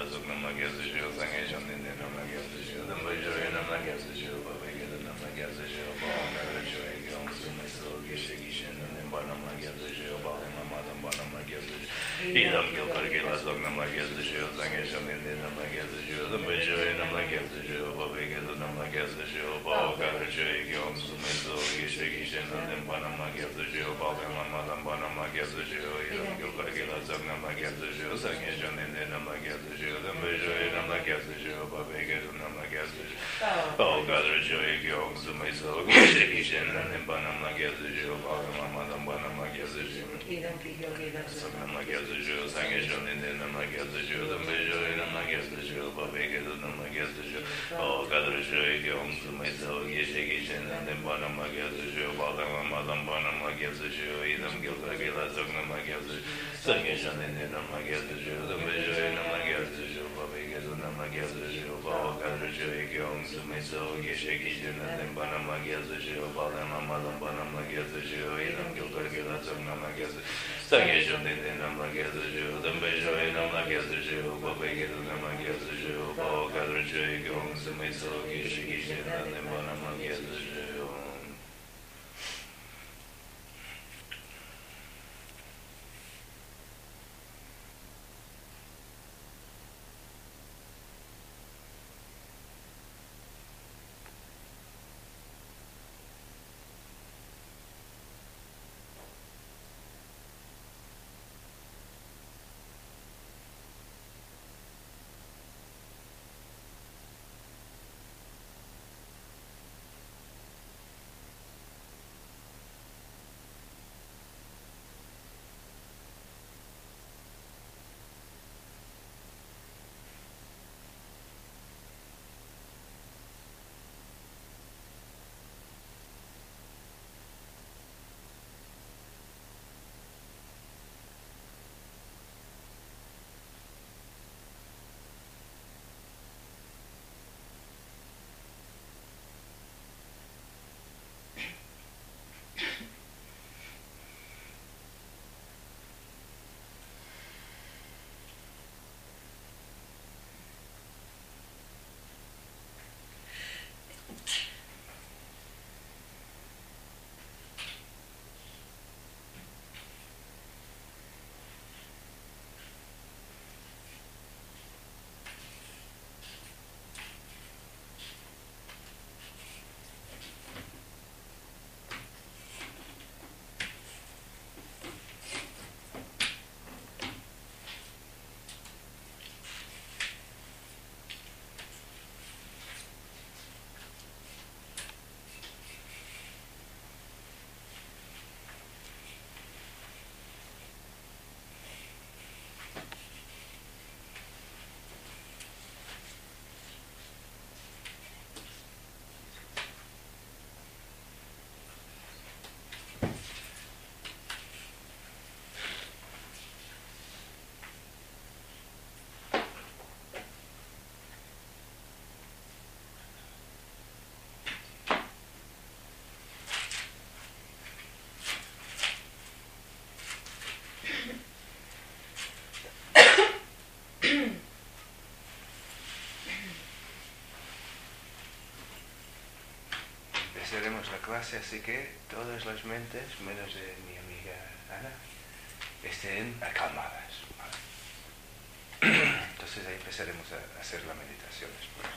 Empezaremos la clase, así que todas las mentes, menos de mi amiga Ana, estén acalmadas. ¿Vale? Entonces ahí empezaremos a hacer la meditación después.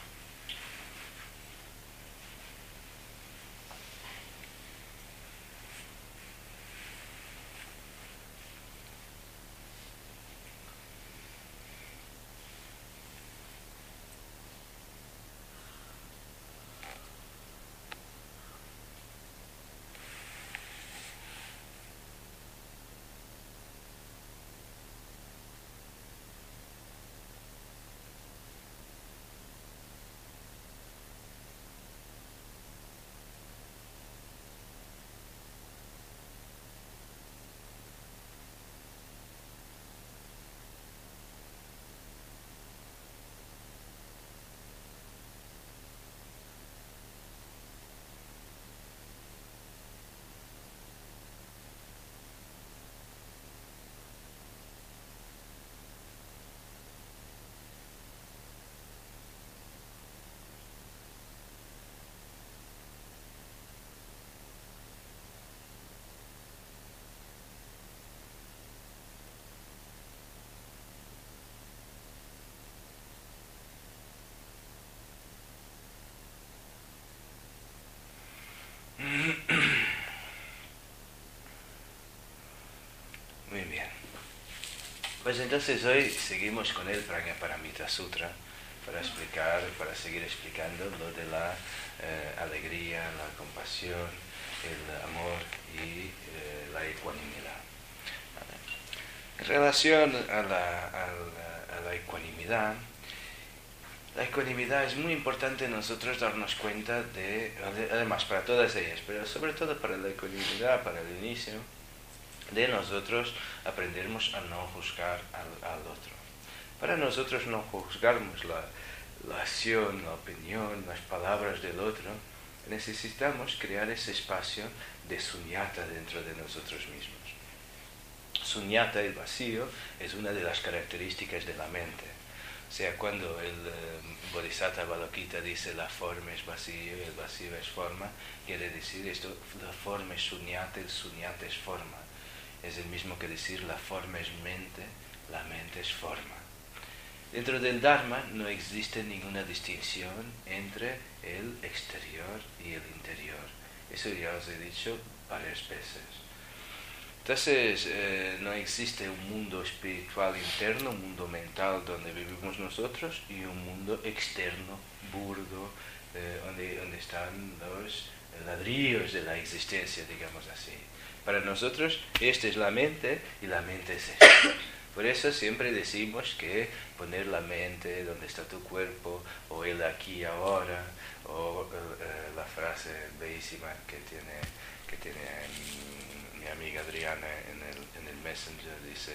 bien. Pues entonces hoy seguimos con el Prajnaparamita Sutra para seguir explicando lo de la alegría, la compasión, el amor y la ecuanimidad. En relación a la ecuanimidad, la ecuanimidad es muy importante nosotros darnos cuenta además para todas ellas, pero sobre todo para la ecuanimidad, para el inicio, de nosotros aprendermos a no juzgar al otro. Para nosotros no juzgarmos la acción, la opinión, las palabras del otro, necesitamos crear ese espacio de sunyata dentro de nosotros mismos. Sunyata, el vacío, es una de las características de la mente. O sea, cuando el Bodhisattva Avalokita dice la forma es vacío y el vacío es forma, quiere decir esto, la forma es sunyata, el sunyata es forma. Es el mismo que decir la forma es mente, la mente es forma. Dentro del Dharma no existe ninguna distinción entre el exterior y el interior. Eso ya os he dicho varias veces. Entonces, no existe un mundo espiritual interno, un mundo mental donde vivimos nosotros, y un mundo externo, burdo, donde están los ladrillos de la existencia, digamos así. Para nosotros, esta es la mente y la mente es esto. Por eso siempre decimos que poner la mente donde está tu cuerpo, o el aquí y ahora, o la frase bellísima que tiene mi amiga Adriana en el Messenger, dice,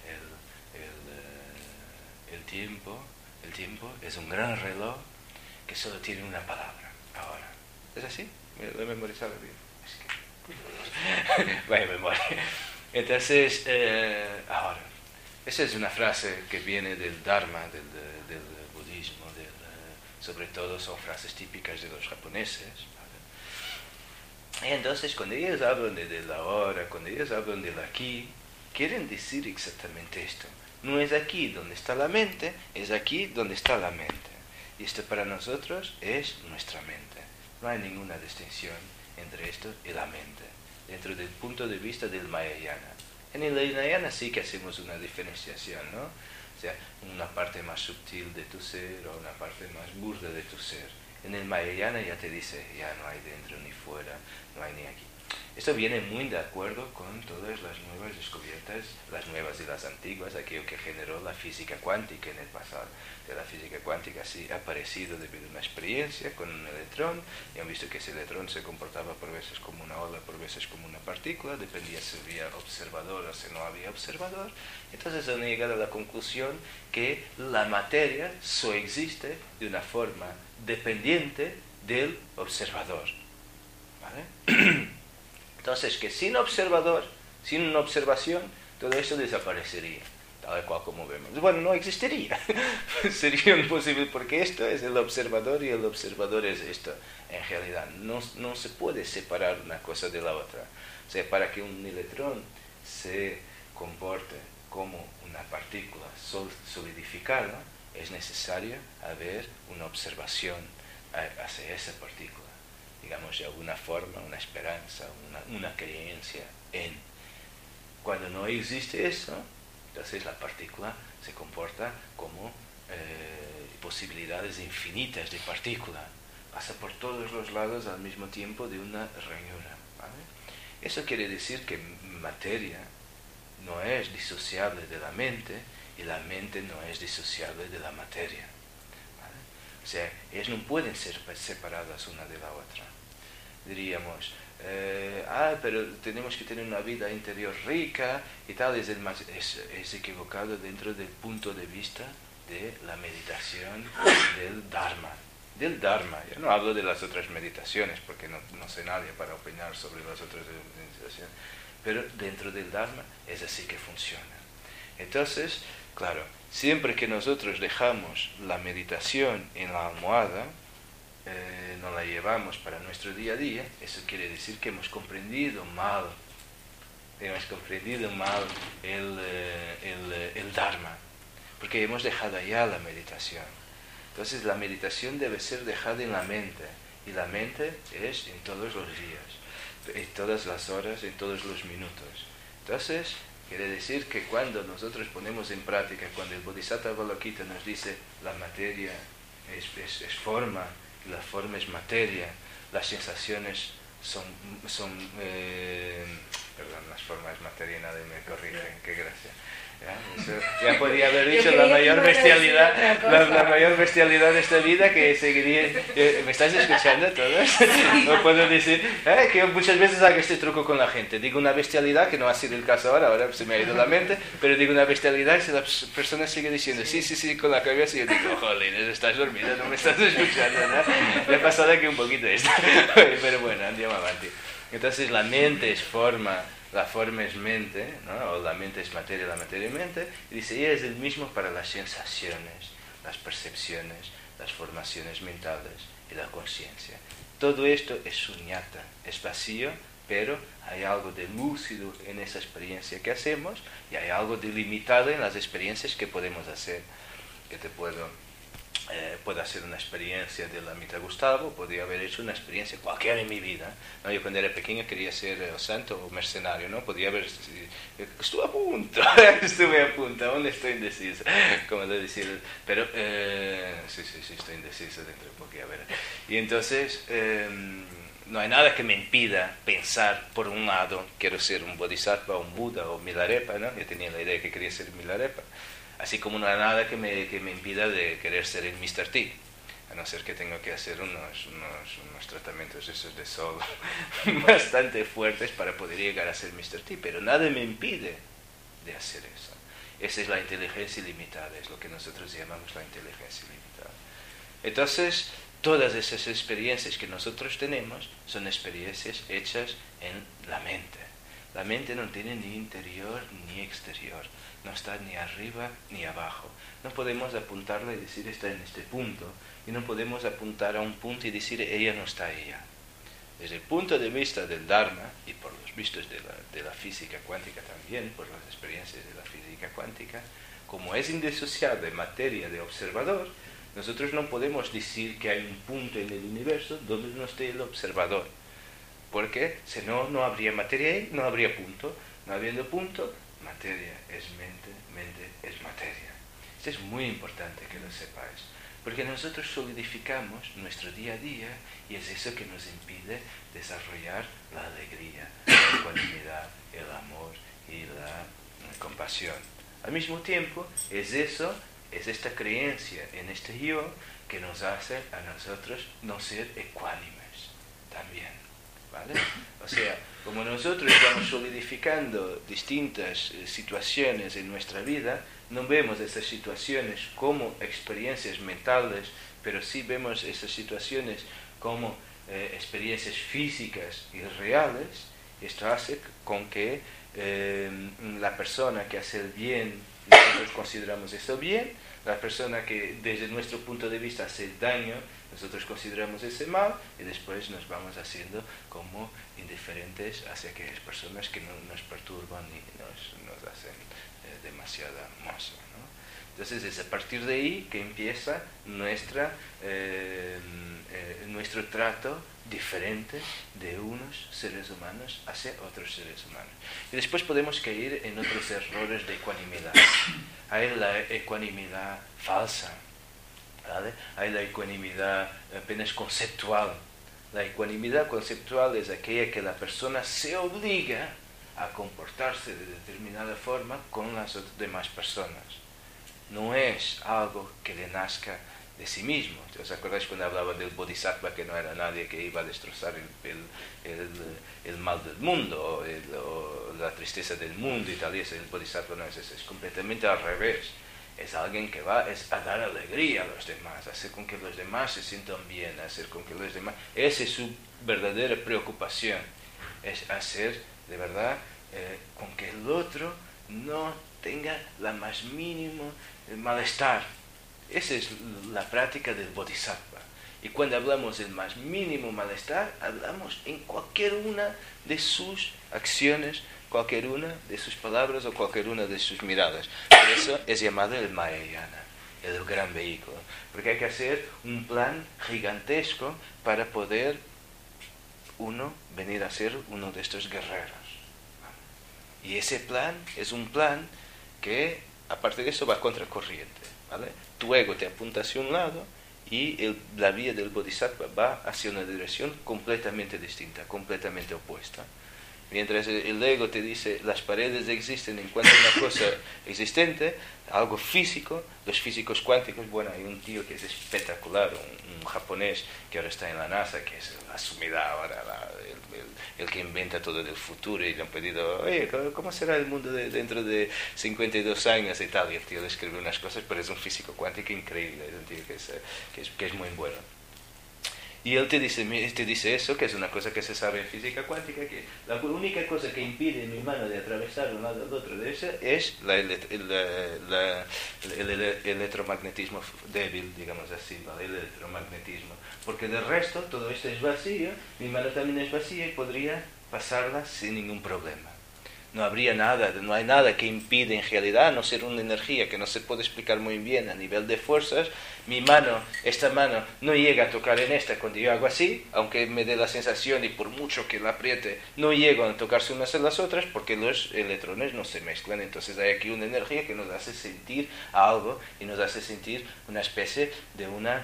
el tiempo es un gran reloj que solo tiene una palabra, ahora. ¿Es así? Lo he memorizado bien. Vaya memoria. Entonces, ahora, esa es una frase que viene del Dharma, del budismo, sobre todo son frases típicas de los japoneses, ¿vale? Y entonces, cuando ellos hablan del ahora, cuando ellos hablan del aquí, quieren decir exactamente esto. No es aquí donde está la mente, es aquí donde está la mente. Y esto para nosotros es nuestra mente. No hay ninguna distinción entre esto y la mente, dentro del punto de vista del Mahayana. En el Hinayana sí que hacemos una diferenciación, ¿no? O sea, una parte más sutil de tu ser o una parte más burda de tu ser. En el Mahayana ya te dice, ya no hay dentro ni fuera, no hay ni aquí. Esto viene muy de acuerdo con todas las nuevas descubiertas, las nuevas y las antiguas, aquello que generó la física cuántica en el pasado. De la física cuántica sí ha aparecido debido a una experiencia con un electrón, y han visto que ese electrón se comportaba por veces como una ola, por veces como una partícula, dependía si había observador o si no había observador. Entonces han llegado a la conclusión que la materia coexiste de una forma dependiente del observador, ¿vale? Entonces, que sin observador, sin una observación, todo eso desaparecería, tal cual como vemos. Bueno, no existiría, sería imposible, porque esto es el observador y el observador es esto. En realidad, no se puede separar una cosa de la otra. O sea, para que un electrón se comporte como una partícula solidificada, es necesario haber una observación hacia esa partícula. Digamos, de alguna forma, una esperanza, una creencia en. Cuando no existe eso, entonces la partícula se comporta como posibilidades infinitas de partícula. Pasa por todos los lados al mismo tiempo de una ranura, ¿vale? Eso quiere decir que materia no es disociable de la mente y la mente no es disociable de la materia. O sea, ellas no pueden ser separadas una de la otra. Diríamos, pero tenemos que tener una vida interior rica y tal, es equivocado dentro del punto de vista de la meditación del Dharma. Del Dharma, yo no hablo de las otras meditaciones porque no sé nadie para opinar sobre las otras meditaciones, pero dentro del Dharma es así que funciona. Entonces, claro, siempre que nosotros dejamos la meditación en la almohada, no la llevamos para nuestro día a día, eso quiere decir que hemos comprendido mal el Dharma, porque hemos dejado allá la meditación. Entonces la meditación debe ser dejada en la mente, y la mente es en todos los días, en todas las horas, en todos los minutos. Entonces, Quiere decir que cuando nosotros ponemos en práctica, cuando el Bodhisattva Avalokita nos dice la materia es forma, y la forma es materia, las sensaciones perdón, las formas materia, nadie me corrige, qué gracia. Ya podría haber dicho la mayor bestialidad de esta vida, que seguiría. ¿Me estáis escuchando todos? No puedo decir que muchas veces hago este truco con la gente. Digo una bestialidad, que no ha sido el caso ahora se me ha ido la mente, pero digo una bestialidad y si la persona sigue diciendo sí con la cabeza, y yo digo, jolines, estás dormida, no me estás escuchando, ¿no? Me ha pasado aquí un poquito esto, pero bueno, andiamo avanti. Entonces la mente es forma, la forma es mente, ¿no? O la mente es materia, la materia es mente, y dice, y es el mismo para las sensaciones, las percepciones, las formaciones mentales y la conciencia. Todo esto es suñata, es vacío, pero hay algo de lúcido en esa experiencia que hacemos y hay algo de limitado en las experiencias que podemos hacer. Que te puedo hacer una experiencia de la Mitra Gustavo, podría haber hecho una experiencia cualquiera en mi vida, ¿no? Yo cuando era pequeño quería ser santo o mercenario, ¿no? Podría haber, estuve a punto, aún estoy indeciso, como de decir, pero sí, estoy indeciso dentro de poco, a ver. Y entonces no hay nada que me impida pensar, por un lado, quiero ser un bodhisattva, un Buda o Milarepa, ¿no? Yo tenía la idea que quería ser Milarepa. Así como no hay nada que me impida de querer ser el Mr. T, a no ser que tenga que hacer unos tratamientos esos de sol bastante fuertes para poder llegar a ser Mr. T, pero nada me impide de hacer eso. Esa es la inteligencia ilimitada, es lo que nosotros llamamos la inteligencia ilimitada. Entonces, todas esas experiencias que nosotros tenemos son experiencias hechas en la mente. La mente no tiene ni interior ni exterior. No está ni arriba ni abajo. No podemos apuntarla y decir está en este punto, y no podemos apuntar a un punto y decir ella no está allá. Desde el punto de vista del Dharma, y por los vistos de la física cuántica también, por las experiencias de la física cuántica, como es indisociable materia de observador, nosotros no podemos decir que hay un punto en el universo donde no esté el observador, porque si no, no habría materia ahí, no habría punto. No habiendo punto, materia es mente, mente es materia. Esto es muy importante que lo sepáis, porque nosotros solidificamos nuestro día a día y es eso que nos impide desarrollar la alegría, la ecuanimidad, el amor y la compasión. Al mismo tiempo, es esta creencia en este yo que nos hace a nosotros no ser ecuánimes también. ¿Vale? O sea, como nosotros vamos solidificando distintas situaciones en nuestra vida, no vemos esas situaciones como experiencias mentales, pero sí vemos esas situaciones como experiencias físicas y reales. Esto hace con que la persona que hace el bien, nosotros consideramos eso bien, la persona que desde nuestro punto de vista hace el daño, nosotros consideramos ese mal, y después nos vamos haciendo como indiferentes hacia aquellas personas que no nos perturban y nos hacen demasiada masa, ¿no? Entonces es a partir de ahí que empieza nuestro trato diferente de unos seres humanos hacia otros seres humanos. Y después podemos caer en otros errores de ecuanimidad. Hay la ecuanimidad falsa, ¿vale? Hay la ecuanimidad apenas conceptual. La ecuanimidad conceptual es aquella que la persona se obliga a comportarse de determinada forma con las demás personas. No es algo que le nazca de sí mismo. ¿Os acordáis cuando hablaba del Bodhisattva, que no era nadie que iba a destrozar el mal del mundo o la tristeza del mundo y tal? Y el Bodhisattva no es eso, es completamente al revés. Es alguien que va a dar alegría a los demás, a hacer con que los demás se sientan bien, a hacer con que los demás... Esa es su verdadera preocupación, es hacer de verdad con que el otro no tenga la más mínimo malestar. Esa es la práctica del Bodhisattva. Y cuando hablamos del más mínimo malestar, hablamos en cualquier una de sus acciones, cualquier una de sus palabras o cualquier una de sus miradas. Por eso es llamado el Mahayana, el gran vehículo. Porque hay que hacer un plan gigantesco para poder uno venir a ser uno de estos guerreros. Y ese plan es un plan que, aparte de eso, va contracorriente, ¿vale? Tu ego te apunta hacia un lado y la vía del bodhisattva va hacia una dirección completamente distinta, completamente opuesta. Mientras el ego te dice las paredes existen en cuanto a una cosa existente, algo físico, los físicos cuánticos, bueno, hay un tío que es espectacular, un japonés que ahora está en la NASA, que es asumida ahora el que inventa todo del futuro, y le han pedido, oye, ¿cómo será el mundo dentro de 52 años y tal? Y el tío le escribe unas cosas, pero es un físico cuántico increíble, es un tío que es muy bueno. Y él te dice eso, que es una cosa que se sabe en física cuántica, que la única cosa que impide mi mano de atravesar un lado al otro de ese es el electromagnetismo débil, digamos así, ¿vale? El electromagnetismo. Porque de resto todo esto es vacío, mi mano también es vacía y podría pasarla sin ningún problema. No habría nada, no hay nada que impide en realidad, a no ser una energía que no se puede explicar muy bien a nivel de fuerzas. Mi mano, esta mano, no llega a tocar en esta cuando yo hago así, aunque me dé la sensación y por mucho que la apriete, no llego a tocarse unas en las otras porque los electrones no se mezclan. Entonces hay aquí una energía que nos hace sentir algo y nos hace sentir una especie de una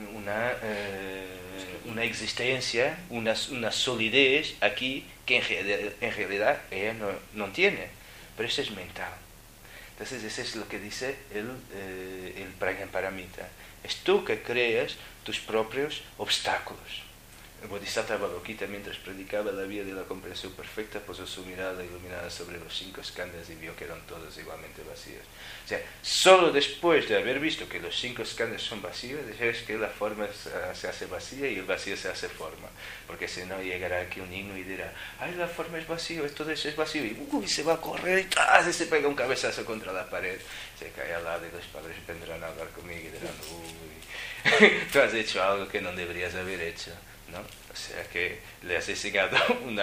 existencia, una solidez aquí que en realidad ella no tiene, pero eso es mental. Entonces eso es lo que dice el Prajnaparamita. Es tú que creas tus propios obstáculos. El Bodhisattva Avalokita, mientras predicaba la vía de la comprensión perfecta, posó su mirada iluminada sobre los 5 skandhas y vio que eran todos igualmente vacíos. O sea, solo después de haber visto que los 5 skandhas son vacíos, es que la forma se hace vacía y el vacío se hace forma. Porque si no, llegará aquí un niño y dirá, ay, la forma es vacío, todo eso es vacío, y se va a correr y se pega un cabezazo contra la pared, se cae al lado y los padres vendrán a hablar conmigo y dirán, uy, tú has hecho algo que no deberías haber hecho, ¿no? O sea que le has enseñado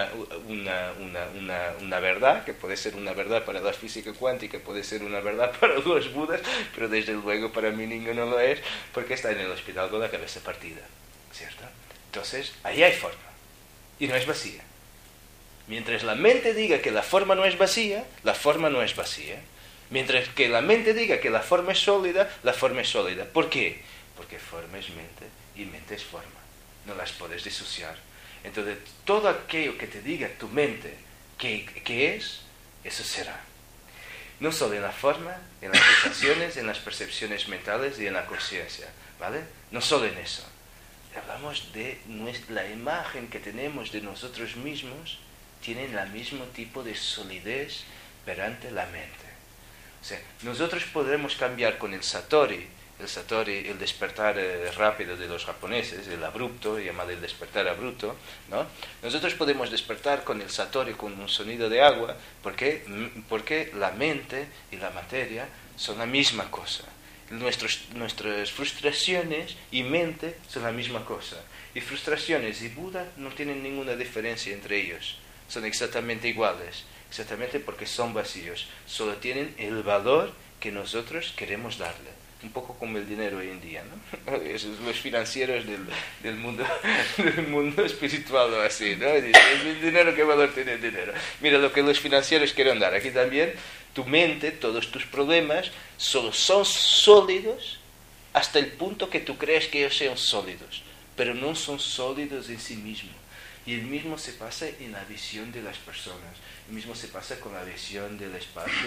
una verdad, que puede ser una verdad para la física cuántica, puede ser una verdad para los budas, pero desde luego para mí ninguno lo es, porque está en el hospital con la cabeza partida, ¿cierto? Entonces, ahí hay forma, y no es vacía. Mientras la mente diga que la forma no es vacía, la forma no es vacía. Mientras que la mente diga que la forma es sólida, la forma es sólida. ¿Por qué? Porque forma es mente y mente es forma. No las puedes disociar. Entonces, todo aquello que te diga tu mente que es, eso será. No solo en la forma, en las sensaciones, en las percepciones mentales y en la conciencia, ¿vale? No solo en eso. Hablamos de la imagen que tenemos de nosotros mismos, tiene el mismo tipo de solidez perante la mente. O sea, nosotros podremos cambiar con el Satori, el despertar rápido de los japoneses, el abrupto, llamado el despertar abrupto, ¿no? Nosotros podemos despertar con el Satori, con un sonido de agua, porque la mente y la materia son la misma cosa. Nuestras frustraciones y mente son la misma cosa. Y frustraciones y Buda no tienen ninguna diferencia entre ellos. Son exactamente iguales, exactamente porque son vacíos. Solo tienen el valor que nosotros queremos darle. Un poco como el dinero hoy en día, ¿no? Los financieros del mundo espiritual o así, ¿no? Dicen, ¿el dinero qué valor tiene el dinero? Mira lo que los financieros quieren dar. Aquí también tu mente, todos tus problemas, solo son sólidos hasta el punto que tú crees que ellos sean sólidos, pero no son sólidos en sí mismos. Y el mismo se pasa en la visión de las personas. El mismo se pasa con la visión del espacio,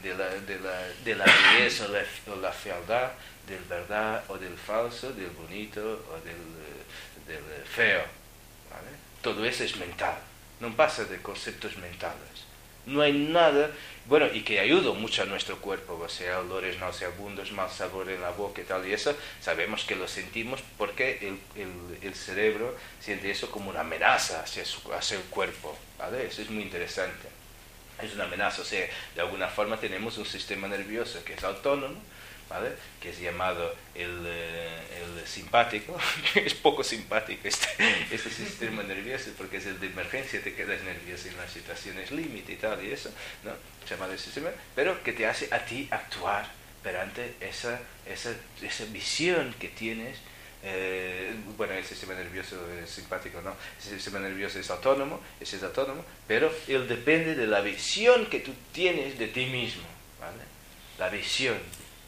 de la belleza o la fealdad, del verdad o del falso, del bonito o del feo, ¿vale? Todo eso es mental. No pasa de conceptos mentales. No hay nada, bueno, y que ayuda mucho a nuestro cuerpo, o sea, olores nauseabundos, mal sabor en la boca y tal, y eso sabemos que lo sentimos porque el cerebro siente eso como una amenaza hacia el cuerpo, ¿vale? Eso es muy interesante. Es una amenaza, o sea, de alguna forma tenemos un sistema nervioso que es autónomo, ¿vale? Que es llamado el simpático, que es poco simpático este sistema nervioso, porque es el de emergencia, te quedas nervioso en las situaciones límite y tal, y eso, ¿no? Llamado el sistema, pero que te hace a ti actuar perante esa visión que tienes bueno, el sistema nervioso es simpático, ¿no? El sistema nervioso es autónomo, pero él depende de la visión que tú tienes de ti mismo, ¿vale? La visión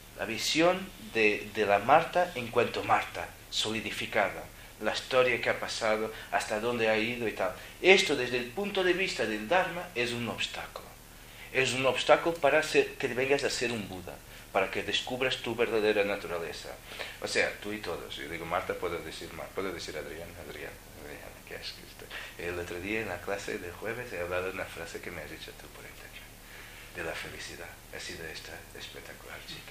de la Marta en cuanto Marta, solidificada, la historia que ha pasado, hasta dónde ha ido y tal. Esto desde el punto de vista del Dharma es un obstáculo. Es un obstáculo para que vengas a ser un Buda, para que descubras tu verdadera naturaleza. O sea, tú y todos. Yo digo Marta, puedo decir Adrián, que es Cristo. El otro día en la clase de jueves he hablado de una frase que me has dicho tú por internet, de la felicidad. Ha sido esta espectacular, chica.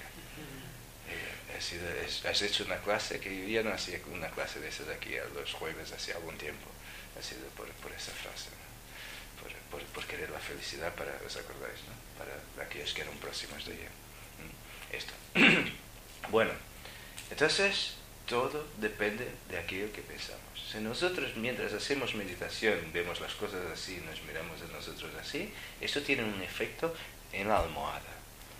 Has hecho una clase que yo ya no hacía una clase de esas aquí a los jueves hace algún tiempo. Ha sido por esa frase, ¿no? Por querer la felicidad, ¿os acordáis? ¿No? Para aquellos que eran próximos de ella. Esto. Bueno, entonces todo depende de aquello que pensamos. Si nosotros mientras hacemos meditación vemos las cosas así, nos miramos a nosotros así, esto tiene un efecto en la almohada.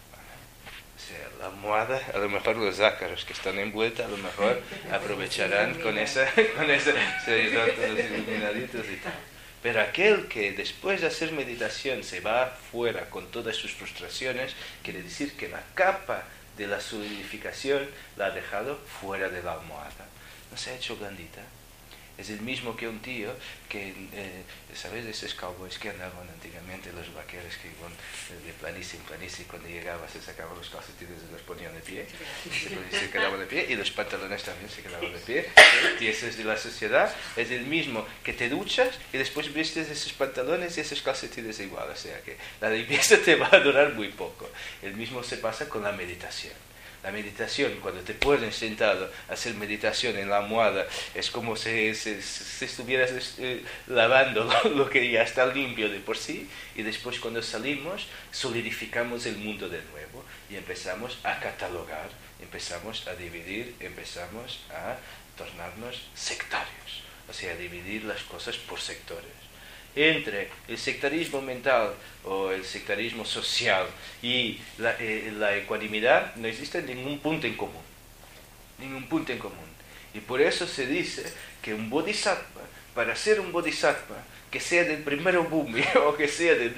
O sea, la almohada, a lo mejor los ácaros que están envueltos, a lo mejor aprovecharán con esa se irán todos iluminaditos y tal. Pero aquel que después de hacer meditación se va afuera con todas sus frustraciones, quiere decir que la capa de la solidificación la ha dejado fuera de la almohada. No se ha hecho blandita. Es el mismo que un tío que, ¿sabes? Esos cowboys que andaban antiguamente, los vaqueros que iban de planicie en planicie, cuando llegaba se sacaban los calcetines y los ponían de pie, se quedaban de pie, y los pantalones también se quedaban de pie. Y eso es de la sociedad. Es el mismo que te duchas y después vistes esos pantalones y esos calcetines igual. O sea que la limpieza te va a durar muy poco. El mismo se pasa con la meditación. La meditación, cuando te pones sentado a hacer meditación en la almohada, es como si estuvieras lavando lo que ya está limpio de por sí, y después cuando salimos solidificamos el mundo de nuevo y empezamos a catalogar, empezamos a dividir, empezamos a tornarnos sectarios, o sea, a dividir las cosas por sectores. Entre el sectarismo mental o el sectarismo social y la ecuanimidad no existe ningún punto en común. Ningún punto en común. Y por eso se dice que un bodhisattva, para ser un bodhisattva, que sea del primero bhumi o que sea del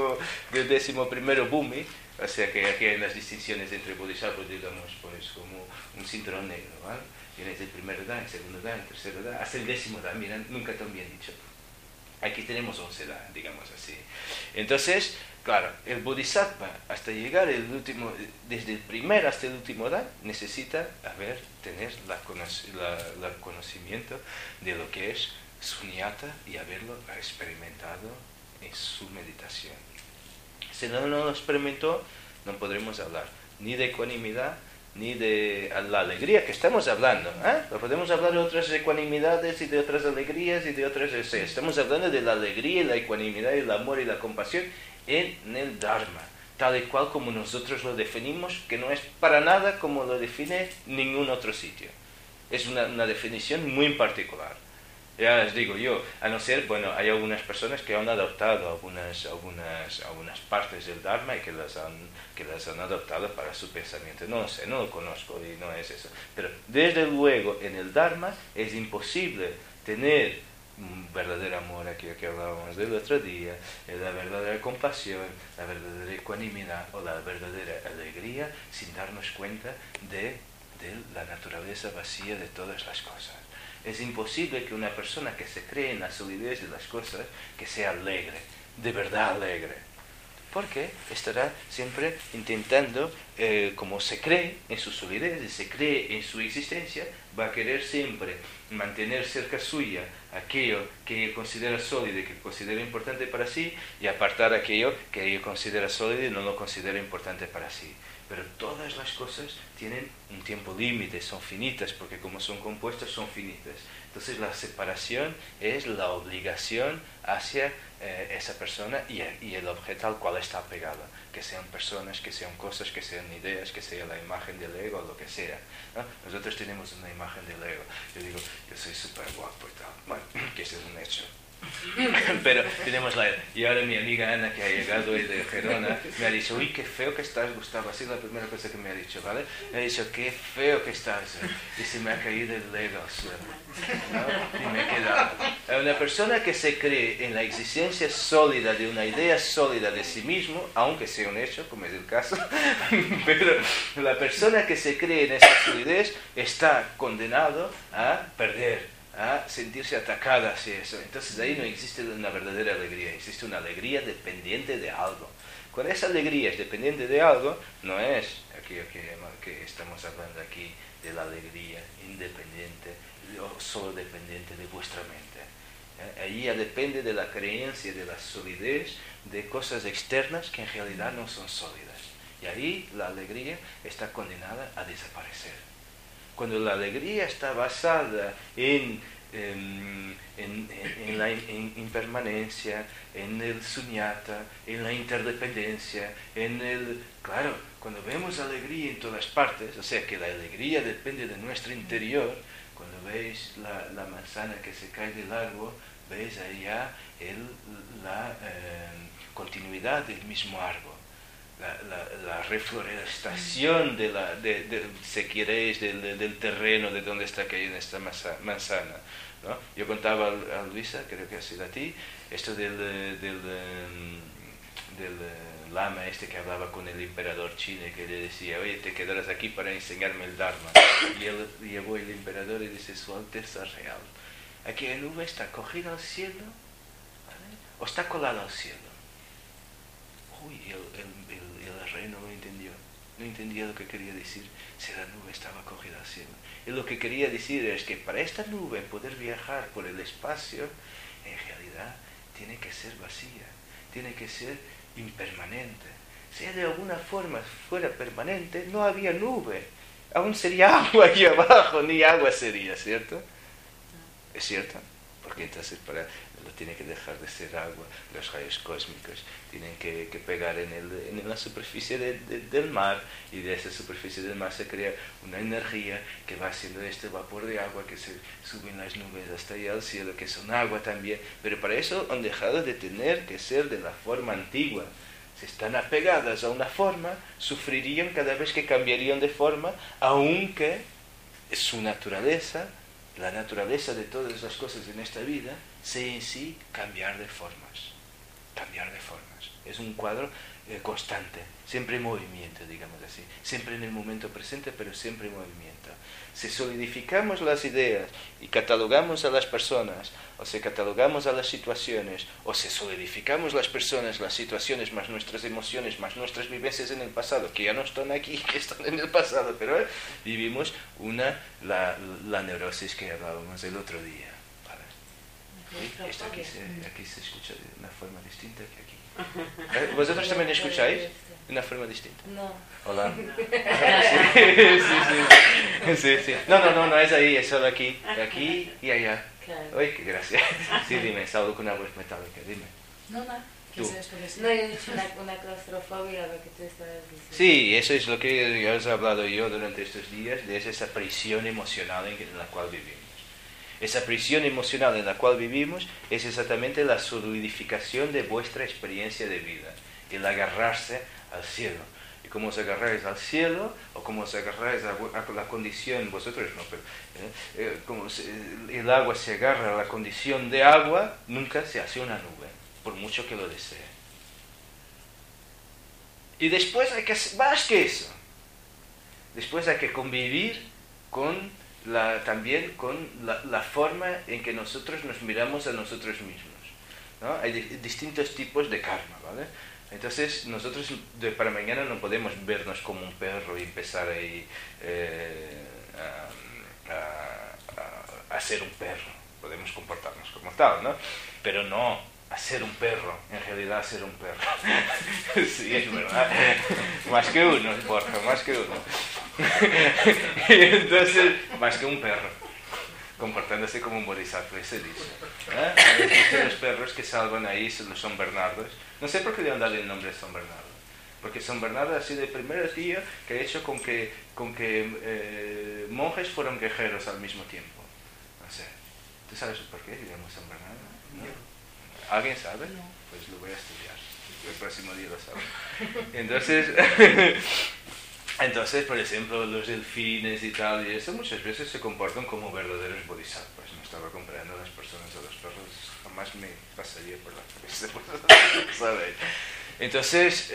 décimo primero bhumi, o sea que aquí hay unas distinciones entre bodhisattvas, digamos, pues como un cinturón negro, ¿vale? Tienes el primer dan, el segundo dan, el tercero dan, hasta el décimo dan, mira, nunca tan bien dicho. Aquí tenemos 11 dan, digamos así. Entonces, claro, el bodhisattva, hasta llegar desde el primer hasta el último dan, necesita tener el conocimiento de lo que es sunyata y haberlo experimentado en su meditación. Si no lo experimentó, no podremos hablar ni de ecuanimidad, ni de la alegría que estamos hablando. Podemos hablar de otras ecuanimidades y de otras alegrías y de otras... Estamos hablando de la alegría y la ecuanimidad y el amor y la compasión en el Dharma, tal y cual como nosotros lo definimos, que no es para nada como lo define ningún otro sitio. Es una definición muy particular. Ya les digo yo, a no ser, bueno, hay algunas personas que han adoptado algunas partes del Dharma y que las han adoptado para su pensamiento. No lo sé, no lo conozco y no es eso. Pero desde luego en el Dharma es imposible tener un verdadero amor, aquí que hablábamos del otro día, la verdadera compasión, la verdadera ecuanimidad o la verdadera alegría sin darnos cuenta de la naturaleza vacía de todas las cosas. Es imposible que una persona que se cree en la solidez de las cosas, que sea alegre, de verdad alegre. Porque estará siempre intentando, como se cree en su solidez y se cree en su existencia, va a querer siempre mantener cerca suya aquello que él considera sólido y que considera importante para sí, y apartar aquello que él considera sólido y no lo considera importante para sí. Pero todas las cosas tienen un tiempo límite, son finitas, porque como son compuestas son finitas. Entonces la separación es la obligación hacia esa persona y el objeto al cual está pegada, que sean personas, que sean cosas, que sean ideas, que sea la imagen del ego, lo que sea, ¿no? Nosotros tenemos una imagen del ego. Yo digo, yo soy súper guapo y tal. Bueno, que ese es un hecho. Pero tenemos y ahora mi amiga Ana, que ha llegado hoy de Gerona, me ha dicho, uy, qué feo que estás, Gustavo. Ha sido la primera cosa que me ha dicho, ¿vale? Me ha dicho, qué feo que estás. Y se me ha caído el Lego al suelo, ¿no? Y me he quedado. Una persona que se cree en la existencia sólida de una idea sólida de sí mismo, aunque sea un hecho, como es el caso, pero la persona que se cree en esa solidez está condenado a perder, a sentirse atacada hacia eso. Entonces ahí no existe una verdadera alegría, existe una alegría dependiente de algo. Cuando esa alegría es dependiente de algo, no es aquello que estamos hablando aquí de la alegría independiente o solo dependiente de vuestra mente. Ahí ya depende de la creencia, de la solidez de cosas externas que en realidad no son sólidas. Y ahí la alegría está condenada a desaparecer. Cuando la alegría está basada en la impermanencia, en el suñata, en la interdependencia, Claro, cuando vemos alegría en todas partes, o sea que la alegría depende de nuestro interior, cuando veis la manzana que se cae del árbol, veis allá la continuidad del mismo árbol. La reflorestación si queréis, del terreno de donde está cayendo esta manzana, ¿no? Yo contaba a Luisa, creo que ha sido a ti, esto del lama este que hablaba con el emperador chino, que le decía, oye, te quedarás aquí para enseñarme el Dharma. Y él llevó el emperador y dice, Su Alteza Real, aquella nube está cogida al cielo, ¿vale? O está colada al cielo. Uy, el rey no lo entendió. No entendía lo que quería decir si la nube estaba cogida al cielo. Y lo que quería decir es que para esta nube poder viajar por el espacio, en realidad tiene que ser vacía, tiene que ser impermanente. Si de alguna forma fuera permanente, no había nube. Aún sería agua aquí abajo, ni agua sería, ¿cierto? ¿Es cierto? Porque entonces tiene que dejar de ser agua, los rayos cósmicos tienen que pegar en la superficie del mar, y de esa superficie del mar se crea una energía que va haciendo este vapor de agua que se sube en las nubes hasta allá al cielo, que son agua también, pero para eso han dejado de tener que ser de la forma antigua. Si están apegadas a una forma, sufrirían cada vez que cambiarían de forma, aunque su naturaleza, la naturaleza de todas las cosas en esta vida, sea en sí cambiar de formas. Cambiar de formas. Es un cuadro constante, siempre en movimiento, digamos así. Siempre en el momento presente, pero siempre en movimiento. Si solidificamos las ideas y catalogamos a las personas, o si catalogamos a las situaciones, o si solidificamos las personas, las situaciones, más nuestras emociones, más nuestras vivencias en el pasado, que ya no están aquí, que están en el pasado, pero vivimos la neurosis que hablábamos el otro día. ¿Vale? Esto aquí se escucha de una forma distinta que aquí. ¿Vosotros también escucháis de una forma distinta? No. Hola. Sí. No, es ahí, es solo aquí y allá. Claro. Uy, qué gracia. Sí, dime, es algo con una voz metálica, dime. No. Tú. No, yo he dicho una claustrofobia, lo que tú estabas diciendo. Sí, eso es lo que ya os he hablado yo durante estos días, es esa prisión emocional en la cual vivimos. Esa prisión emocional en la cual vivimos es exactamente la solidificación de vuestra experiencia de vida, el agarrarse al cielo. Y como os agarráis al cielo, o como os agarráis a la condición, vosotros no, pero como el agua se agarra a la condición de agua, nunca se hace una nube, por mucho que lo desee. Y después hay que hacer más que eso. Después hay que convivir también con la forma en que nosotros nos miramos a nosotros mismos, ¿no? Hay distintos tipos de karma, ¿vale? Entonces nosotros para mañana no podemos vernos como un perro y empezar ahí a ser un perro. Podemos comportarnos como tal, ¿no? Pero no a ser un perro, en realidad a ser un perro. Sí, es verdad. Más que uno, Borja, más que uno. Y entonces, más que un perro, comportándose como un bodhisattva, se dice. Los perros que salvan ahí los San Bernardos. No sé por qué le han dado el nombre de San Bernardo. Porque San Bernardo ha sido el primer tío que ha hecho con que monjes fueron guerreros al mismo tiempo. No sé. ¿Tú sabes por qué le llamamos San Bernardo? ¿Alguien sabe? No. Pues lo voy a estudiar. El próximo día lo sabré. Entonces, entonces, por ejemplo, los delfines y tal, y eso muchas veces se comportan como verdaderos bodhisattvas. Me estaba comparando a las personas a los perros, jamás me pasaría por la cabeza, ¿sabes? Entonces,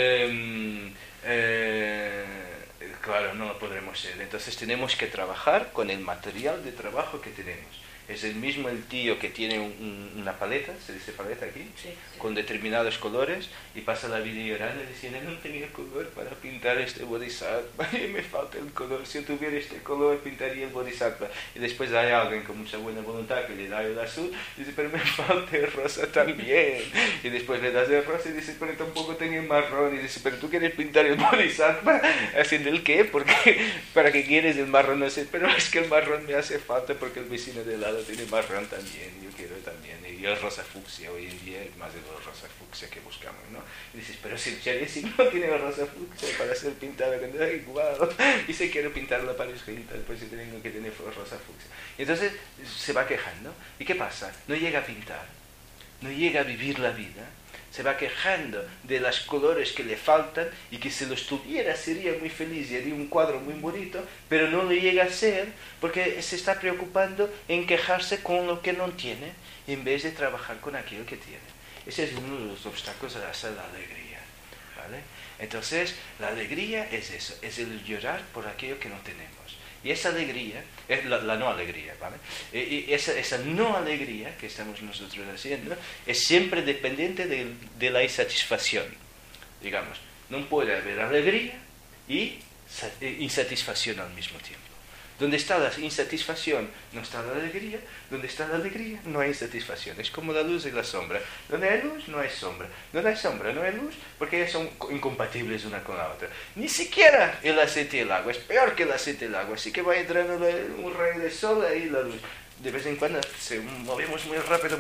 claro, no lo podremos ser. Entonces tenemos que trabajar con el material de trabajo que tenemos. Es el mismo el tío que tiene una paleta, se dice paleta aquí, Sí, sí. con determinados colores, y pasa la vida llorando diciendo, no tenía color para pintar este bodhisattva, y me falta el color, si yo tuviera este color pintaría el bodhisattva. Y después hay alguien con mucha buena voluntad que le da el azul, y dice, pero me falta el rosa también. Y después le das el rosa y dice, pero tampoco tenía el marrón. Y dice, pero tú quieres pintar el bodhisattva, ¿haciendo el qué? Porque, ¿para qué quieres el marrón? No sé, pero es que el marrón me hace falta porque el vecino de lado tiene marrón también, yo quiero también, y el rosa fucsia hoy en día es más de los rosa fucsia que buscamos, ¿no? Y dices, pero si el Cherry no tiene el rosa fucsia para ser pintado, igual, y si quiero pintar la parejita, pues si tengo que tener rosa fucsia. Y entonces se va quejando, ¿y qué pasa? No llega a pintar, no llega a vivir la vida, se va quejando de los colores que le faltan y que si los tuviera sería muy feliz y haría un cuadro muy bonito, pero no lo llega a ser porque se está preocupando en quejarse con lo que no tiene en vez de trabajar con aquello que tiene. Ese es uno de los obstáculos a la alegría, ¿vale? Entonces, la alegría es eso, es el llorar por aquello que no tenemos. Y esa alegría, es la no alegría, ¿vale? Y esa no alegría que estamos nosotros haciendo es siempre dependiente de la insatisfacción. Digamos, no puede haber alegría y insatisfacción al mismo tiempo. Donde está la insatisfacción no está la alegría, donde está la alegría no hay insatisfacción. Es como la luz y la sombra. Donde hay luz no hay sombra. Donde hay sombra no hay luz porque ellas son incompatibles una con la otra. Ni siquiera el aceite y el agua. Es peor que el aceite y el agua. Así que va entrando un rayo de sol ahí la luz. De vez en cuando se movemos muy rápido,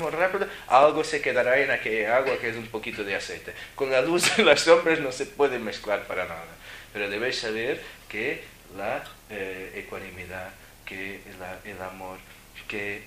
algo se quedará en aquella agua que es un poquito de aceite. Con la luz y las sombras no se puede mezclar para nada. Pero debéis saber que la ecuanimidad, que el amor, que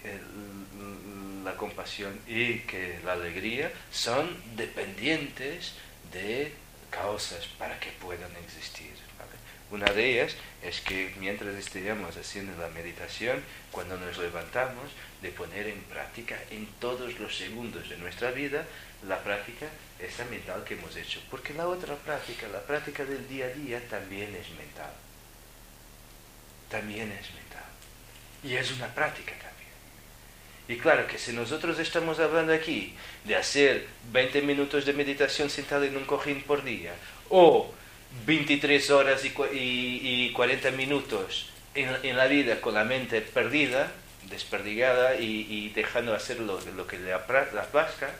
la compasión y que la alegría son dependientes de causas para que puedan existir, ¿vale? Una de ellas es que mientras estemos haciendo la meditación, cuando nos levantamos, de poner en práctica en todos los segundos de nuestra vida la práctica esa mental que hemos hecho, porque la otra práctica, la práctica del día a día, también es mental. También es mental. Y es una práctica también. Y claro que si nosotros estamos hablando aquí de hacer 20 minutos de meditación sentado en un cojín por día, o 23 horas y 40 minutos en la vida con la mente perdida, desperdigada y dejando hacer lo que le plazca,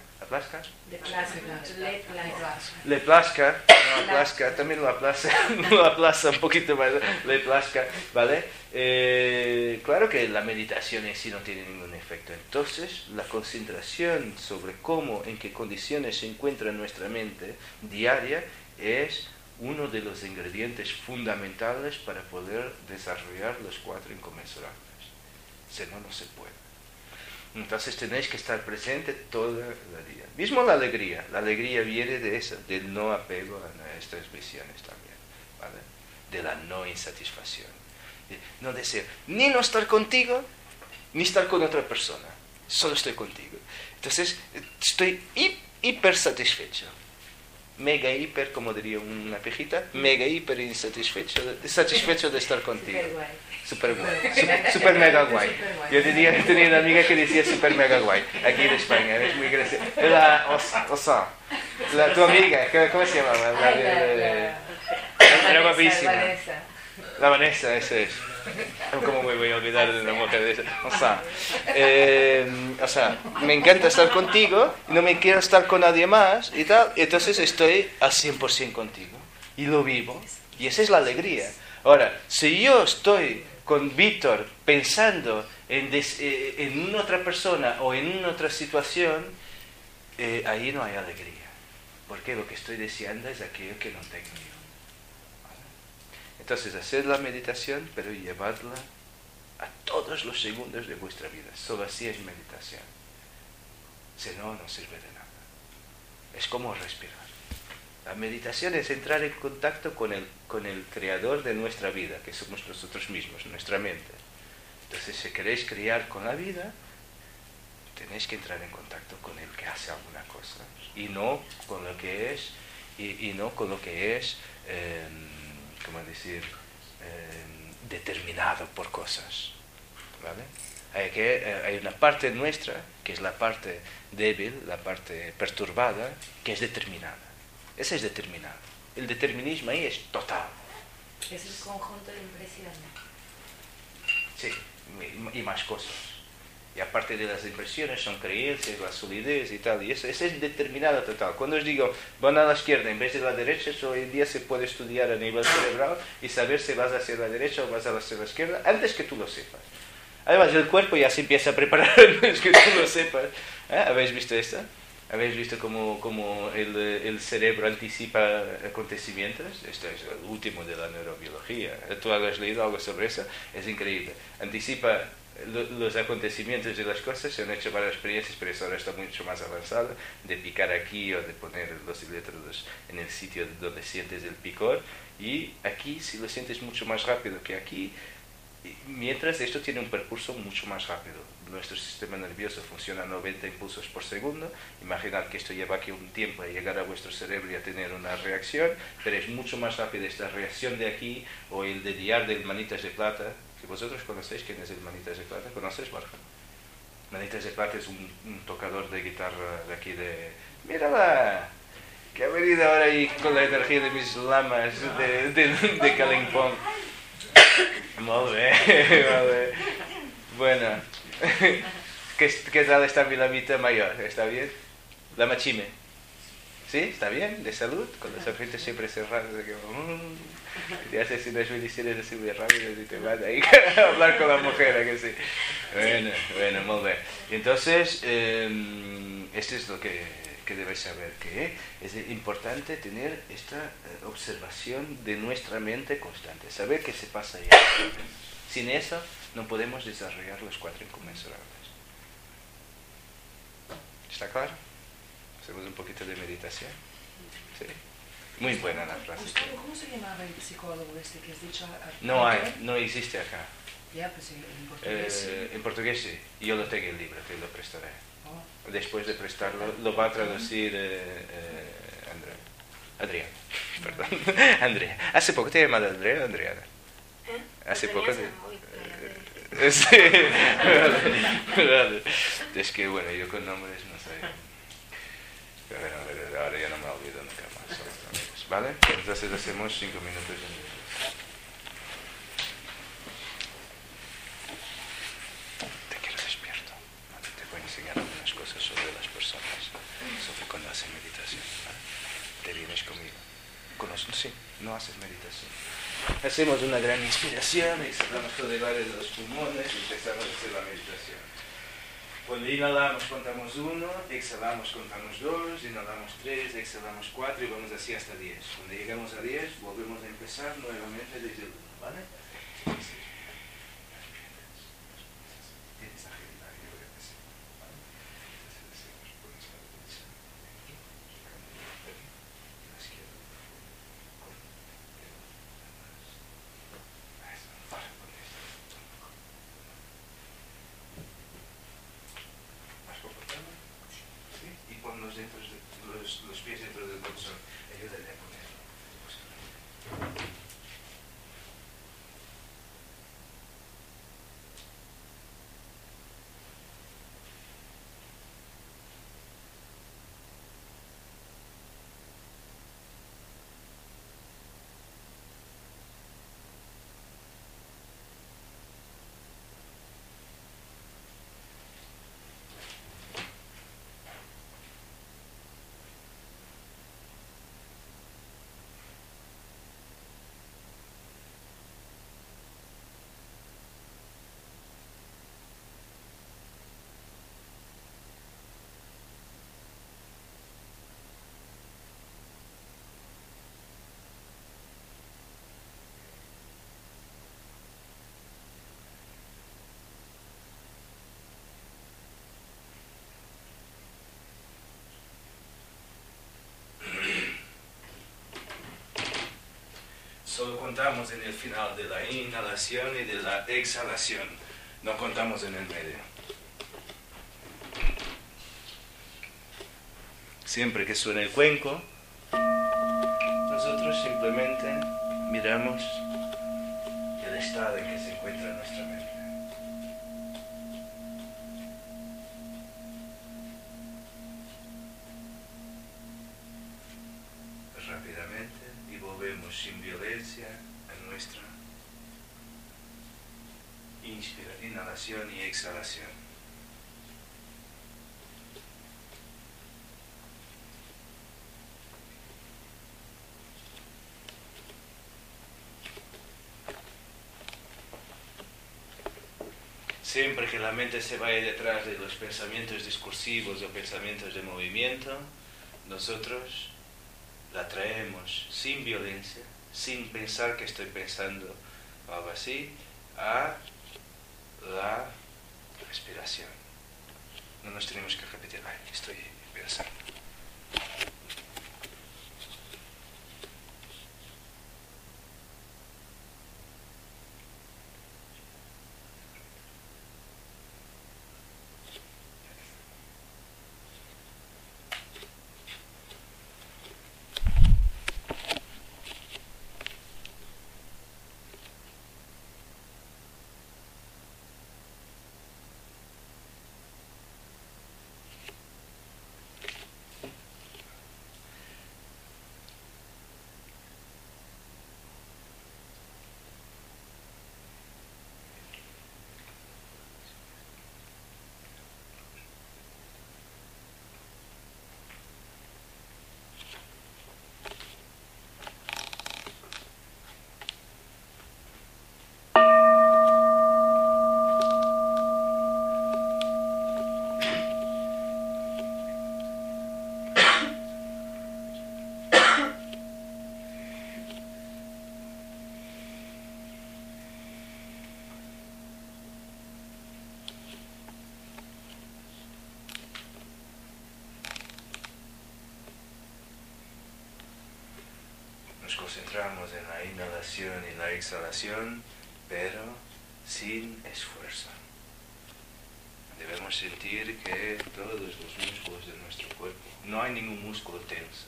le plazca, también lo aplaza un poquito más, le plazca, ¿vale? Claro que la meditación en sí no tiene ningún efecto. Entonces, la concentración sobre cómo, en qué condiciones se encuentra nuestra mente diaria es uno de los ingredientes fundamentales para poder desarrollar los 4 inconmensurables. Si no, no se puede. Entonces tenéis que estar presente todo el día. Mismo la alegría viene de eso, del no apego a nuestras visiones también, ¿vale? De la no insatisfacción. No deseo ni no estar contigo, ni estar con otra persona. Solo estoy contigo. Entonces estoy hiper satisfecho. Mega hiper, como diría una pejita, mega hiper satisfecho de estar contigo. Super guay. Super mega guay. Yo tenía una amiga que decía super mega guay, aquí en España, es muy gracioso. Tu amiga, ¿cómo se llamaba? Era guapísima. La Vanessa, esa es. ¿Cómo me voy a olvidar de una mujer de esa? O sea, me encanta estar contigo y no me quiero estar con nadie más y tal. Y entonces estoy al 100% contigo y lo vivo. Y esa es la alegría. Ahora, si yo estoy con Víctor pensando en una otra persona o en una otra situación, ahí no hay alegría. Porque lo que estoy deseando es aquello que no tengo yo. Entonces, hacer la meditación, pero llevarla a todos los segundos de vuestra vida. Solo así es meditación. Si no, no sirve de nada. Es como respirar. La meditación es entrar en contacto con el creador de nuestra vida, que somos nosotros mismos, nuestra mente. Entonces, si queréis criar con la vida, tenéis que entrar en contacto con el que hace alguna cosa, y no con lo que es, y no con lo que es, ¿cómo decir?, determinado por cosas, ¿vale? Hay una parte nuestra, que es la parte débil, la parte perturbada, que es determinada. Esa es determinada. El determinismo ahí es total. Es el conjunto de impresiones. Sí, y más cosas. Y aparte de las impresiones son creencias, la solidez y tal. Y eso es determinado total. Cuando os digo, van a la izquierda en vez de la derecha, eso hoy en día se puede estudiar a nivel cerebral y saber si vas hacia la derecha o vas hacia la izquierda antes que tú lo sepas. Además, el cuerpo ya se empieza a preparar antes que tú lo sepas. ¿Habéis visto esto? ¿Habéis visto cómo el cerebro anticipa acontecimientos? Esto es el último de la neurobiología. ¿Tú has leído algo sobre eso? Es increíble. Anticipa los acontecimientos y las cosas. Se han hecho varias experiencias, pero eso ahora está mucho más avanzado, de picar aquí o de poner los electrodos en el sitio donde sientes el picor. Y aquí, si lo sientes mucho más rápido que aquí, mientras esto tiene un percurso mucho más rápido. Nuestro sistema nervioso funciona a 90 impulsos por segundo. Imaginad que esto lleva aquí un tiempo a llegar a vuestro cerebro y a tener una reacción, pero es mucho más rápida esta reacción de aquí, o el dediar del Manitas de Plata. Si vosotros conocéis quién es el Manitas de Plata, ¿conoces, Borja? Manitas de Plata es un tocador de guitarra de aquí de... ¡Mírala! Que ha venido ahora ahí con la energía de mis lamas de Kalimpong. Molt bé, molt bé. Bueno, ¿qué tal está mi lamita mayor? ¿Está bien? La machime. ¿Sí? ¿Está bien? ¿De salud? Con los ojitos siempre cerrados. De que, te haces unas bendiciones así muy rápidas y te van ahí a hablar con la mujer, ¿a que sí? Bueno, molt bé. Y entonces, esto es lo que debes saber, que es importante tener esta observación de nuestra mente constante, saber qué se pasa ahí. Sin eso no podemos desarrollar los 4 inconmensurables. ¿Está claro? Hacemos un poquito de meditación. Sí. Muy buena la frase. Gustavo, ¿cómo se llamaba el psicólogo este que has dicho? No existe acá. Ya, pues en portugués sí. En portugués sí. Yo lo tengo el libro, te lo prestaré. Oh. Después de prestarlo, lo va a traducir Adriana. Perdón, Andrea. ¿Hace poco te he llamado Andrea o Adriana? Hace poco te... Sí, vale. Es que bueno, yo con nombres no sé. Pero bueno, ahora ya no me olvido nunca más. ¿Vale? Entonces hacemos 5 minutos de meditación. Te quiero despierto. Te voy a enseñar algunas cosas sobre las personas, sobre cuando hacen meditación. ¿Vale? Te vienes conmigo. Sí, no haces meditación. Hacemos una gran inspiración, exhalamos todo el aire de los pulmones y empezamos a hacer la meditación. Cuando inhalamos contamos 1, exhalamos contamos 2, inhalamos 3, exhalamos 4 y vamos así hasta 10. Cuando llegamos a 10 volvemos a empezar nuevamente desde el 1, ¿vale? Los pies dentro del bolso, ayúdale a ponerlo. Solo contamos en el final de la inhalación y de la exhalación. No contamos en el medio. Siempre que suene el cuenco, nosotros simplemente miramos el estado en que se encuentra nuestra mente. Rápidamente y volvemos sin violencia a nuestra inhalación y exhalación. Siempre que la mente se vaya detrás de los pensamientos discursivos o pensamientos de movimiento, nosotros la traemos sin violencia, sin pensar que estoy pensando o algo así, a la respiración. No nos tenemos que repetir, ay, estoy pensando. Nos concentramos en la inhalación y la exhalación, pero sin esfuerzo. Debemos sentir que todos los músculos de nuestro cuerpo, no hay ningún músculo tenso.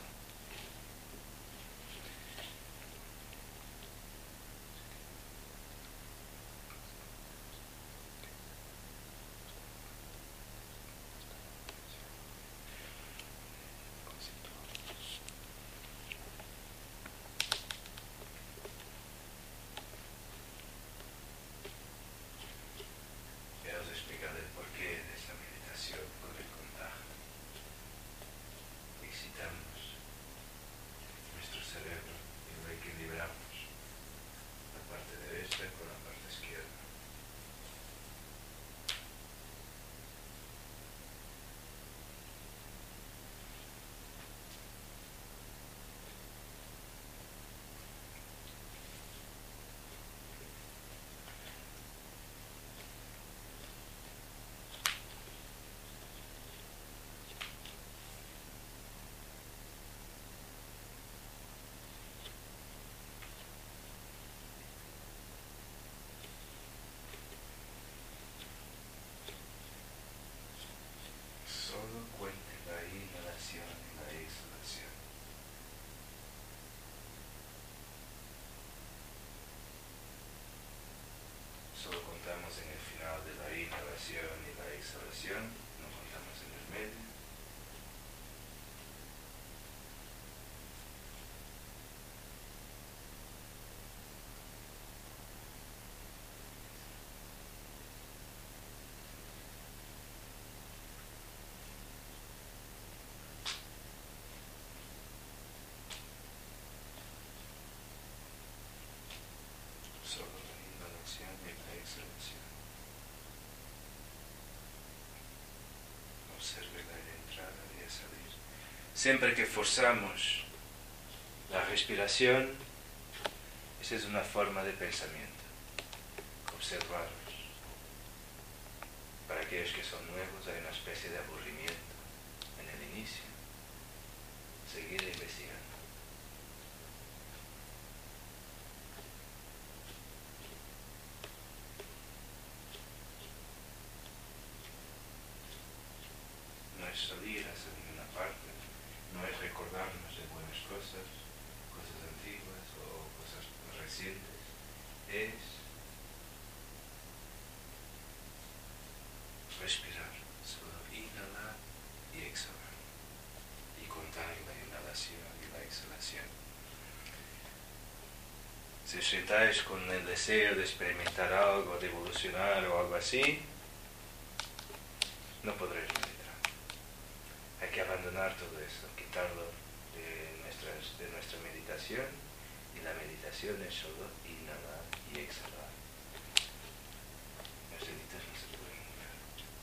Solo contamos en el final de la inhalación y la exhalación, no contamos en el medio. Solo la inhalación y la exhalación. Observe la entrada y la salida. Siempre que forzamos la respiración, esa es una forma de pensamiento. Observarlos. Para aquellos que son nuevos hay una especie de aburrimiento en el inicio. Seguir investigando. es respirar, solo inhalar y exhalar. Y contar la inhalación y la exhalación. Si os sentáis con el deseo de experimentar algo, de evolucionar o algo así, no podréis meditar. Hay que abandonar todo eso, quitarlo de nuestra meditación, y la meditación es solo inhalar y exhalar. Los deditos no se pueden mover.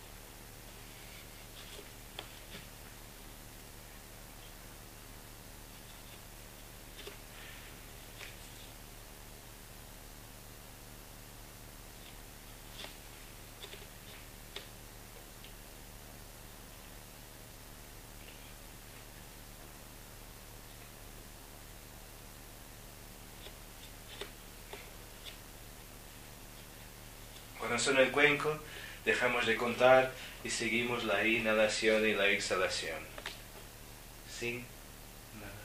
Cuando suena el cuenco, dejamos de contar y seguimos la inhalación y la exhalación. Sin nada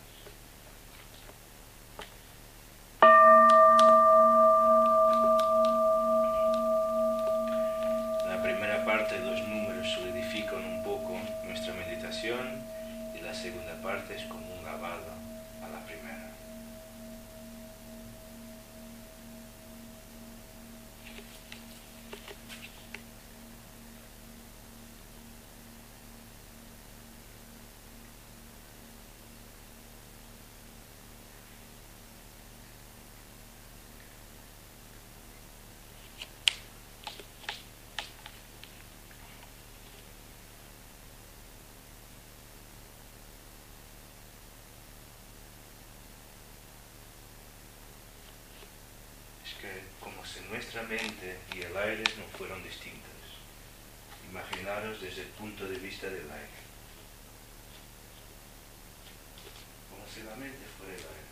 más. En la primera parte los números solidifican un poco nuestra meditación y la segunda parte es como un lavado a la primera. Que como si nuestra mente y el aire no fueran distintos. Imaginaros desde el punto de vista del aire. Como si la mente fuera el aire.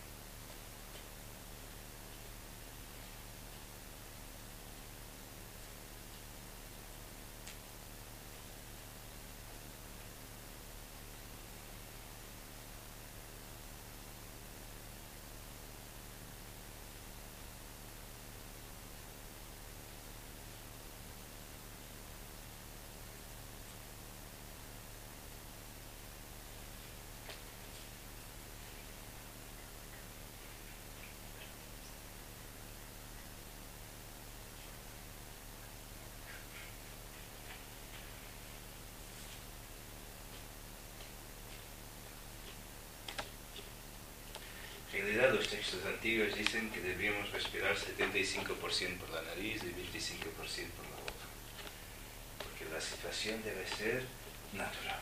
En realidad los textos antiguos dicen que debíamos respirar 75% por la nariz y 25% por la boca. Porque la situación debe ser natural.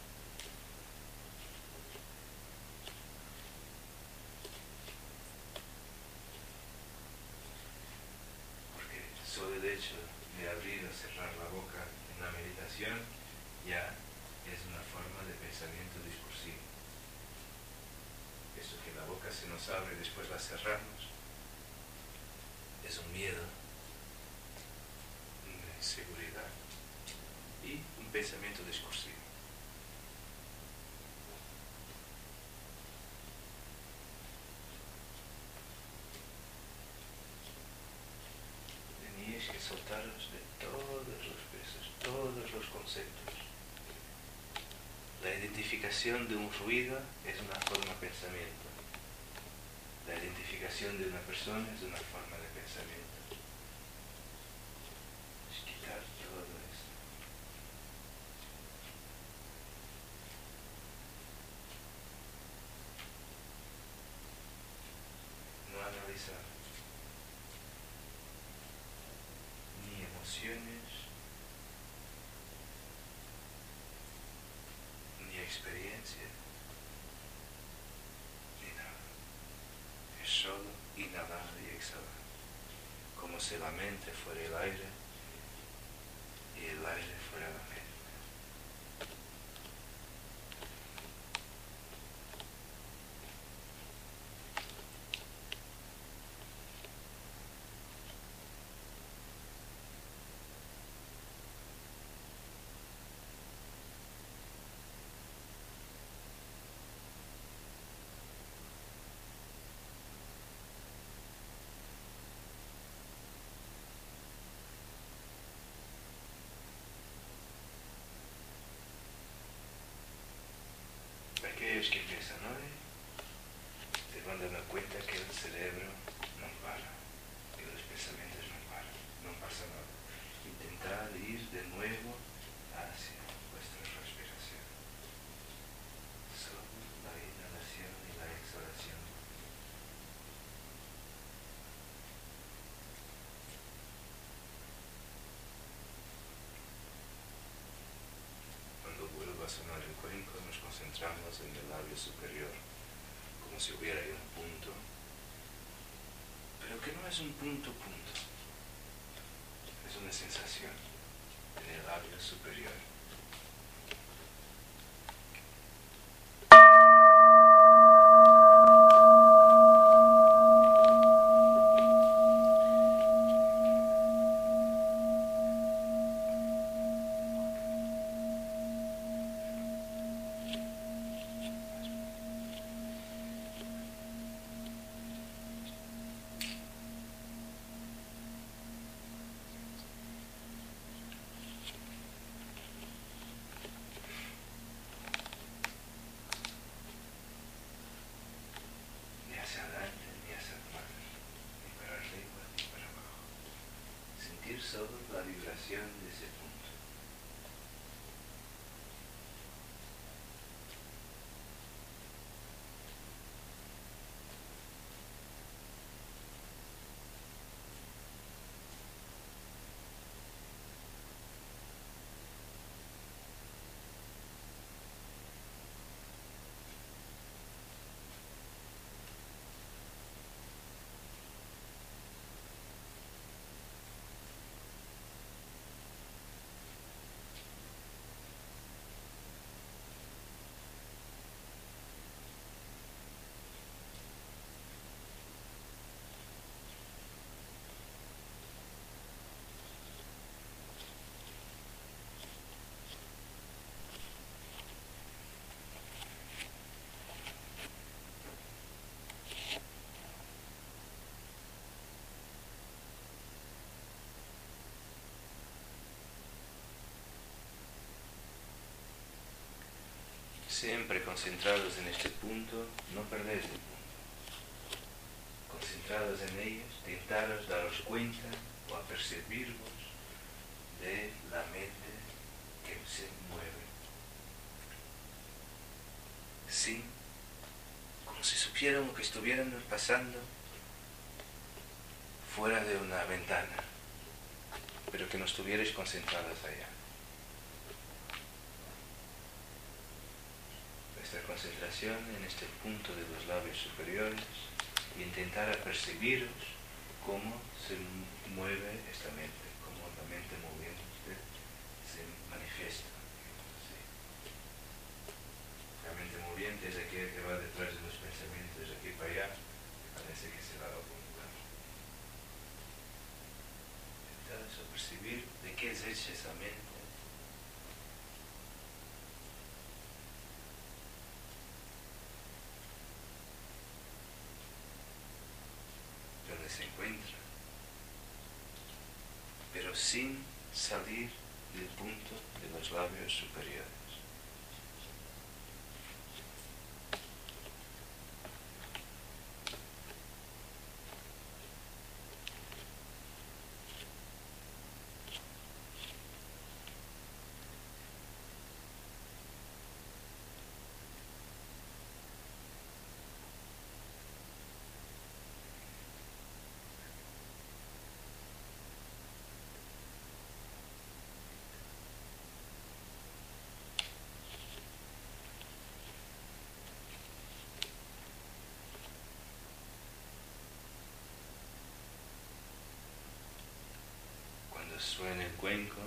Porque solo el hecho de abrir o cerrar la boca en la meditación ya es una forma de pensamiento discursivo. Eso que la boca se nos abre y después la cerramos es un miedo, una inseguridad y un pensamiento discursivo. Tenéis que soltaros de todos los pesos, todos los conceptos. La identificación de un ruido es una forma de pensamiento. La identificación de una persona es una forma de pensamiento. Es quitar todo esto. No analizar ni emociones, ni experiencia, ni nada. Es solo inhalar y exhalar, como si la mente fuera el aire y el aire fuera la mente. concentramos en el labio superior, como si hubiera ahí un punto, pero que no es un punto, es una sensación en el labio superior. Solo la vibración de ese punto. Siempre concentrados en este punto, no perdéis el punto. Concentrados en ellos, tentaros daros cuenta o apercibirvos de la mente que se mueve. Sí, como si supieran lo que estuvieran pasando fuera de una ventana, pero que no estuvierais concentrados allá. Esta concentración en este punto de los labios superiores y intentar apercibiros cómo se mueve esta mente, cómo la mente moviéndose se manifiesta. La mente moviente es aquella que va detrás de los pensamientos, de aquí para allá, parece que se va a algún lugar. Intentar percibir de qué es hecha esa mente. Se encuentra, pero sin salir del punto de los labios superiores. Suena el cuenco,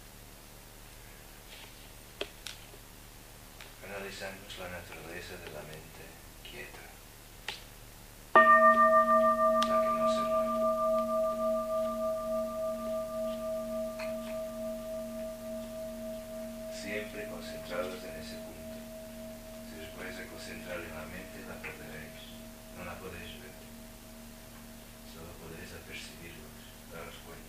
analizamos la naturaleza de la mente quieta, la que no se mueve. Siempre concentrados en ese punto. Si os podéis concentrar en la mente, la perderéis, no la podéis ver, solo podéis apercibirlos, daros cuenta.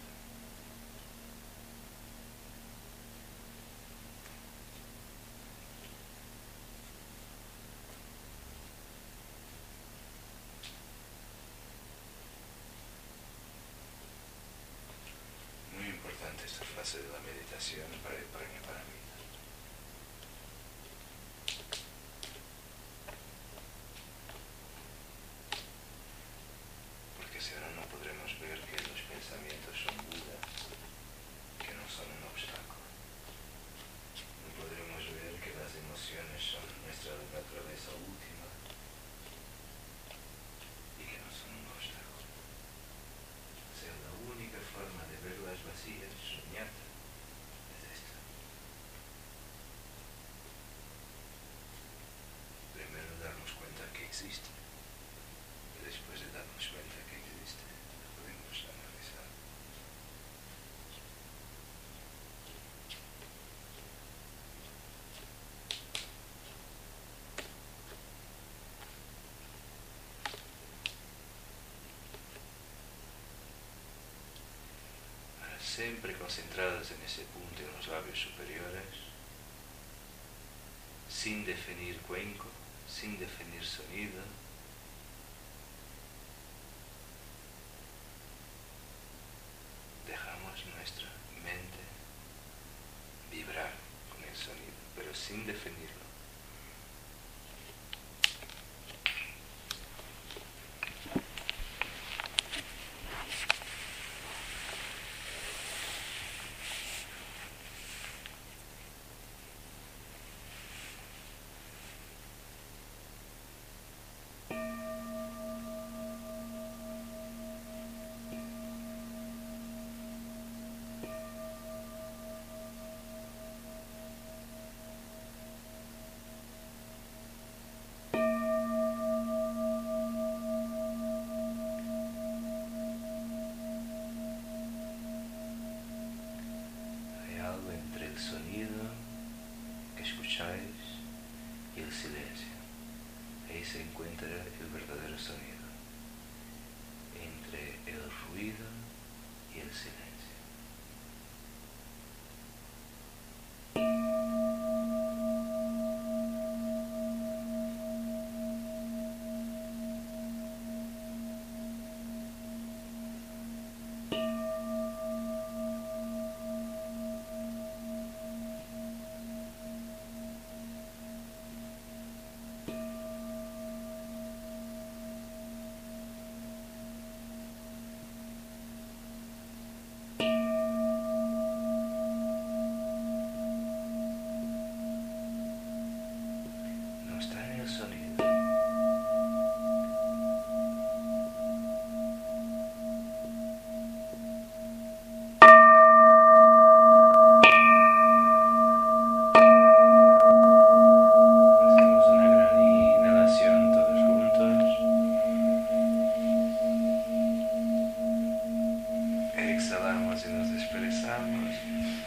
Esta frase de la meditación para el Prajna Paramita. Porque si no, no podremos ver que los pensamientos son Buda, que no son un obstáculo. No podremos ver que las emociones son nuestra siempre concentradas en ese punto en los labios superiores, sin definir cuenco, sin definir sonido. Dejamos nuestra mente vibrar con el sonido, pero sin definirlo. Entre el sonido que escucháis y el silencio. Ahí se encuentra el verdadero sonido. Entre el ruido y el silencio. No está en el sonido. Hacemos una gran inhalación todos juntos. Exhalamos y nos dispersamos.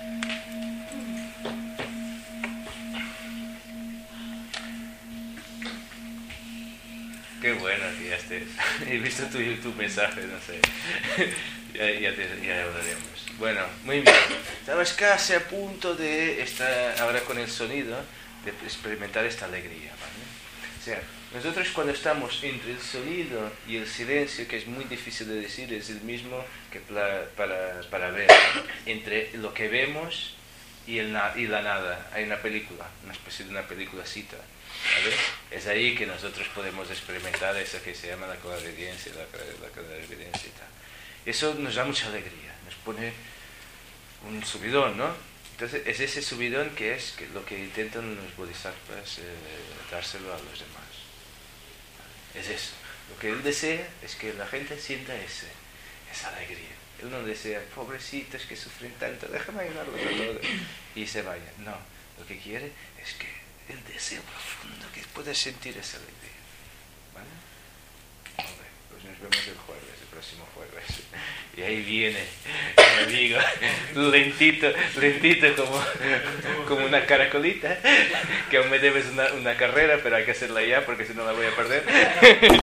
Qué bueno que ya estés. He visto tu mensaje, no sé. ya hablaremos. Bueno, muy bien. Estamos casi a punto de estar ahora con el sonido, de experimentar esta alegría, ¿vale? O sea, nosotros cuando estamos entre el sonido y el silencio, que es muy difícil de decir, es el mismo que para ver. Entre lo que vemos y la nada. Hay una película, una especie de una película-cita, ¿vale? Es ahí que nosotros podemos experimentar eso que se llama la clarividencia, la clarividencia y tal. Eso nos da mucha alegría, nos pone un subidón, ¿no? Entonces es ese subidón que es lo que intentan los bodhisattvas dárselo a los demás. Es eso. Lo que él desea es que la gente sienta esa alegría. Él no desea, pobrecitos que sufren tanto, déjame ayudarlos a todos y se vayan. No, lo que quiere es que el deseo profundo, que puedas sentir esa alegría. ¿Vale? Hombre, pues nos vemos el próximo jueves. Y ahí viene mi amigo, lentito como una caracolita, que aún me debes una carrera, pero hay que hacerla ya porque si no la voy a perder.